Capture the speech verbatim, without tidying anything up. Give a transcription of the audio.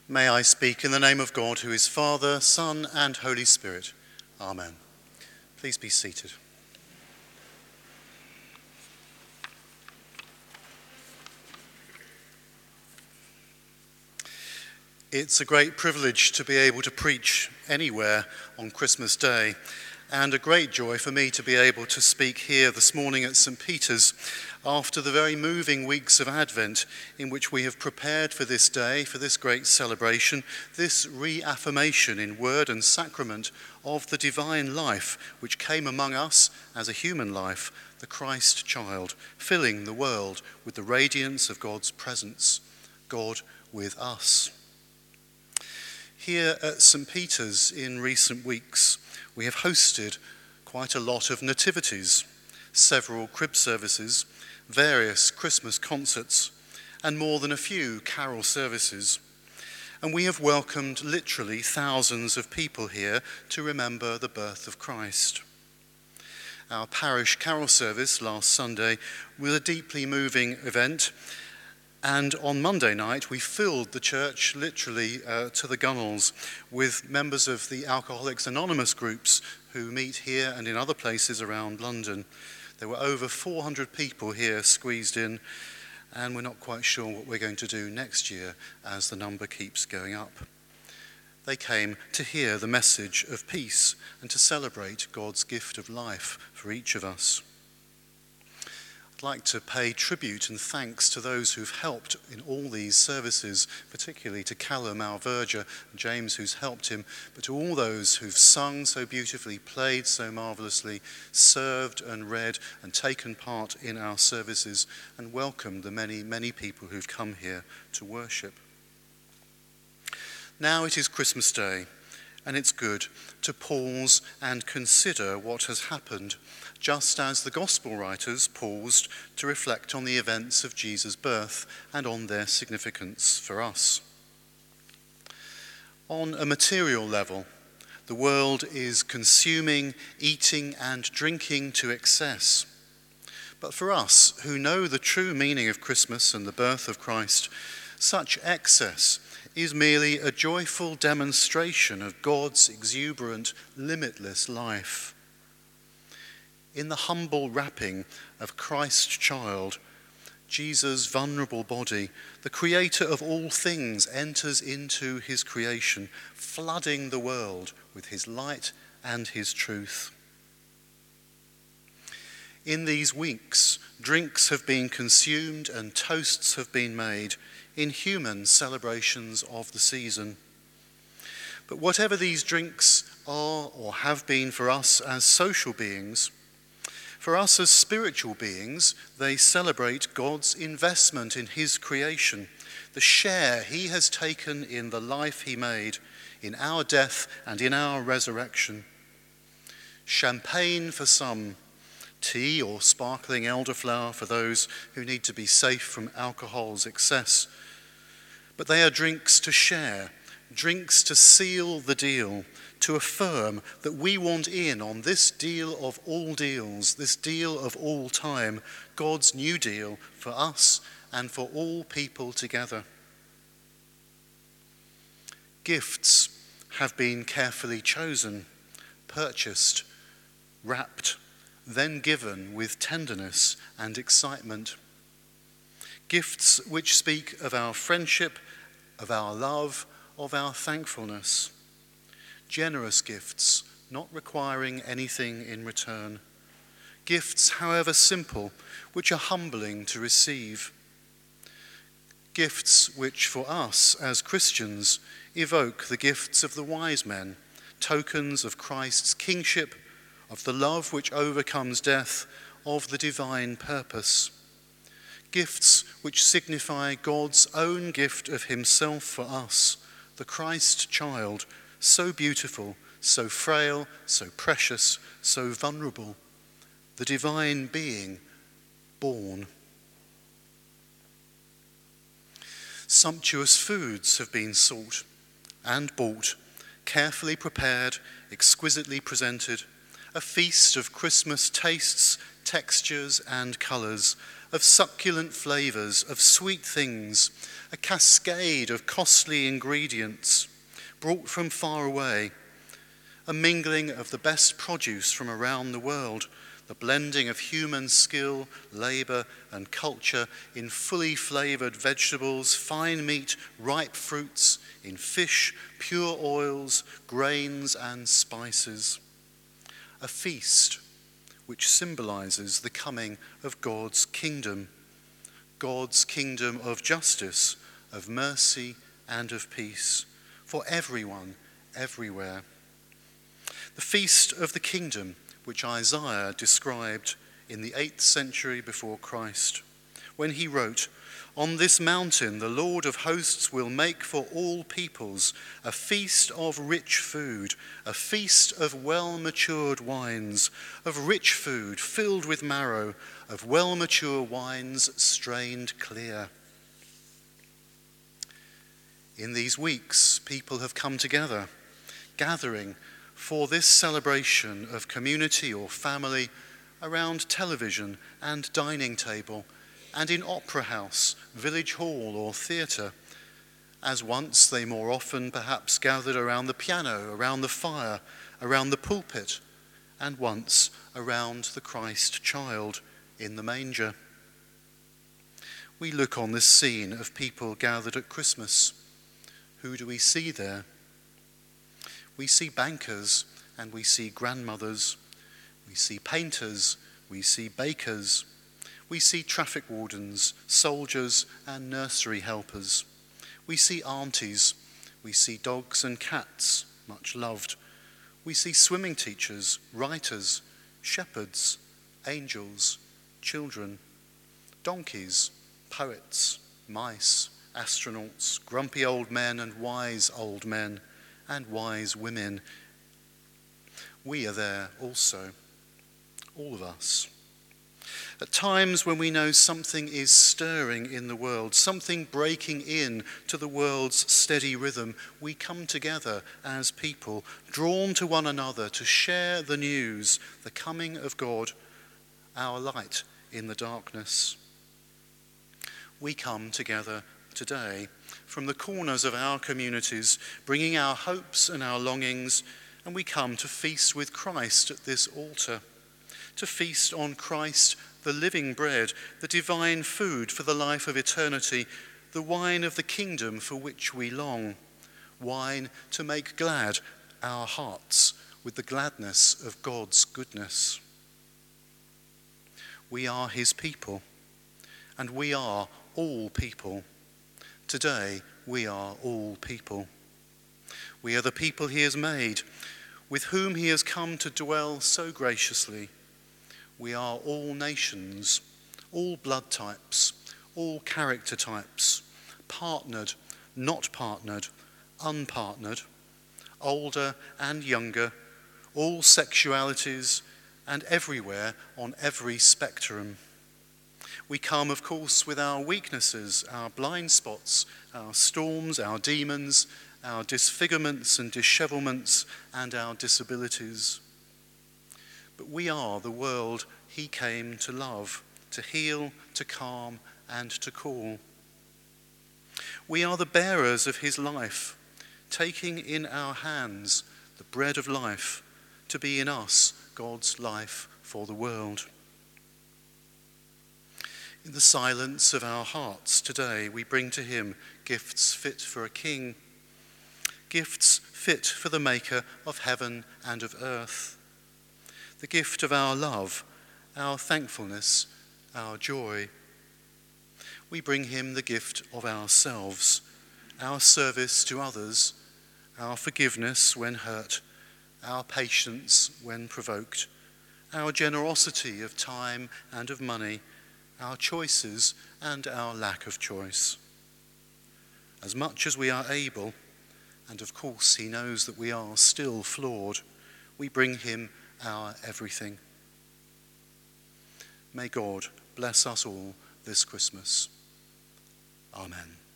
May I speak in the name of God, who is Father, Son, and Holy Spirit. Amen. Please be seated. It's a great privilege to be able to preach anywhere on Christmas Day, and a great joy for me to be able to speak here this morning at Saint Peter's after the very moving weeks of Advent in which we have prepared for this day, for this great celebration, this reaffirmation in word and sacrament of the divine life which came among us as a human life, the Christ child, filling the world with the radiance of God's presence, God with us. Here at Saint Peter's in recent weeks, we have hosted quite a lot of nativities, several crib services, various Christmas concerts, and more than a few carol services. And we have welcomed literally thousands of people here to remember the birth of Christ. Our parish carol service last Sunday was a deeply moving event, and on Monday night we filled the church literally uh, to the gunnels with members of the Alcoholics Anonymous groups who meet here and in other places around London. There were over four hundred people here squeezed in, and we're not quite sure what we're going to do next year as the number keeps going up. They came to hear the message of peace and to celebrate God's gift of life for each of us. I'd like to pay tribute and thanks to those who've helped in all these services, particularly to Callum, our verger, and James, who's helped him, but to all those who've sung so beautifully, played so marvellously, served and read and taken part in our services, and welcomed the many, many people who've come here to worship. Now it is Christmas Day, and it's good to pause and consider what has happened, just as the Gospel writers paused to reflect on the events of Jesus' birth and on their significance for us. On a material level, the world is consuming, eating, and drinking to excess. But for us, who know the true meaning of Christmas and the birth of Christ, such excess is merely a joyful demonstration of God's exuberant, limitless life. In the humble wrapping of Christ's child, Jesus' vulnerable body, the creator of all things enters into his creation, flooding the world with his light and his truth. In these weeks, drinks have been consumed and toasts have been made in human celebrations of the season. But whatever these drinks are or have been for us as social beings, for us as spiritual beings, they celebrate God's investment in his creation, the share he has taken in the life he made, in our death and in our resurrection. Champagne for some, tea or sparkling elderflower for those who need to be safe from alcohol's excess. But they are drinks to share, drinks to seal the deal, to affirm that we want in on this deal of all deals, this deal of all time, God's new deal for us and for all people together. Gifts have been carefully chosen, purchased, wrapped, then given with tenderness and excitement. Gifts which speak of our friendship, of our love, of our thankfulness. Generous gifts, not requiring anything in return. Gifts, however simple, which are humbling to receive. Gifts which for us as Christians evoke the gifts of the wise men, tokens of Christ's kingship, of the love which overcomes death, of the divine purpose. Gifts which signify God's own gift of himself for us, the Christ child, so beautiful, so frail, so precious, so vulnerable, the divine being born. Sumptuous foods have been sought and bought, carefully prepared, exquisitely presented, a feast of Christmas tastes, textures and colours, of succulent flavours, of sweet things, a cascade of costly ingredients brought from far away, a mingling of the best produce from around the world, the blending of human skill, labour and culture in fully flavoured vegetables, fine meat, ripe fruits, in fish, pure oils, grains and spices. A feast which symbolises the coming of God's kingdom, God's kingdom of justice, of mercy and of peace, for everyone, everywhere. The feast of the kingdom, which Isaiah described in the eighth century before Christ, when he wrote, "On this mountain the Lord of hosts will make for all peoples a feast of rich food, a feast of well-matured wines, of rich food filled with marrow, of well-mature wines strained clear." In these weeks, people have come together, gathering for this celebration of community or family around television and dining table, and in opera house, village hall or theatre, as once they more often perhaps gathered around the piano, around the fire, around the pulpit, and once around the Christ child in the manger. We look on this scene of people gathered at Christmas. Who do we see there? We see bankers and we see grandmothers. We see painters, we see bakers. We see traffic wardens, soldiers and nursery helpers. We see aunties, we see dogs and cats, much loved. We see swimming teachers, writers, shepherds, angels, children, donkeys, poets, mice, astronauts, grumpy old men and wise old men, and wise women. We are there also, all of us. At times when we know something is stirring in the world, something breaking in to the world's steady rhythm, we come together as people, drawn to one another to share the news, the coming of God, our light in the darkness. We come together today from the corners of our communities, bringing our hopes and our longings, and we come to feast with Christ at this altar, to feast on Christ, the living bread, the divine food for the life of eternity, the wine of the kingdom for which we long, wine to make glad our hearts with the gladness of God's goodness. We are his people, and we are all people. Today, we are all people. We are the people he has made, with whom he has come to dwell so graciously. We are all nations, all blood types, all character types, partnered, not partnered, unpartnered, older and younger, all sexualities, and everywhere on every spectrum. We come, of course, with our weaknesses, our blind spots, our storms, our demons, our disfigurements and dishevelments, and our disabilities. But we are the world he came to love, to heal, to calm, and to call. We are the bearers of his life, taking in our hands the bread of life, to be in us God's life for the world. In the silence of our hearts today, we bring to him gifts fit for a king, gifts fit for the maker of heaven and of earth, the gift of our love, our thankfulness, our joy. We bring him the gift of ourselves, our service to others, our forgiveness when hurt, our patience when provoked, our generosity of time and of money, our choices and our lack of choice. As much as we are able, and of course he knows that we are still flawed, we bring him our everything. May God bless us all this Christmas. Amen.